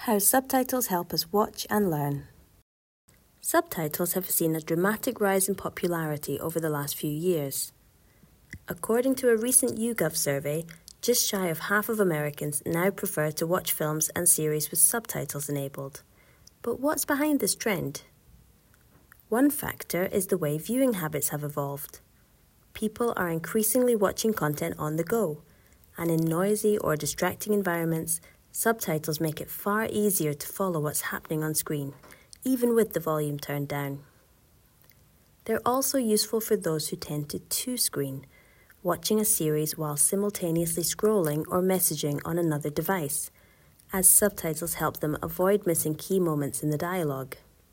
How subtitles help us watch and learn. Subtitles have seen a dramatic rise in popularity over the last few years. According to a recent YouGov survey, just shy of half of Americans now prefer to watch films and series with subtitles enabled. But what's behind this trend? One factor is the way viewing habits have evolved. People are increasingly watching content on the go, and in noisy or distracting environments, subtitles make it far easier to follow what's happening on screen, even with the volume turned down. They're also useful for those who tend to two-screen, watching a series while simultaneously scrolling or messaging on another device, as subtitles help them avoid missing key moments in the dialogue.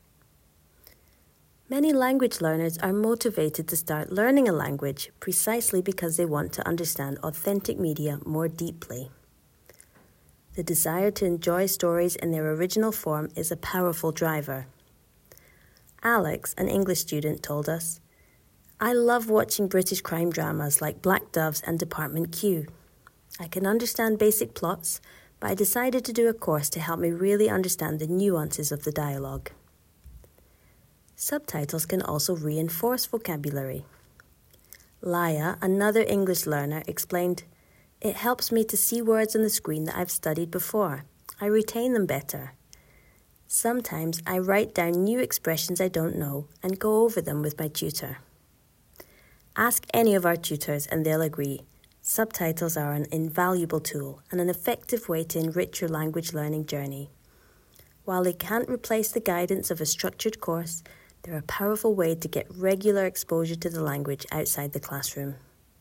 Many language learners are motivated to start learning a language precisely because they want to understand authentic media more deeply. The desire to enjoy stories in their original form is a powerful driver. Alex, an English student, told us, "I love watching British crime dramas like Black Doves and Department Q. I can understand basic plots, but I decided to do a course to help me really understand the nuances of the dialogue." Subtitles can also reinforce vocabulary. Laya, another English learner, explained, "It helps me to see words on the screen that I've studied before. I retain them better. Sometimes I write down new expressions I don't know and go over them with my tutor." Ask any of our tutors and they'll agree. Subtitles are an invaluable tool and an effective way to enrich your language learning journey. While they can't replace the guidance of a structured course, they're a powerful way to get regular exposure to the language outside the classroom.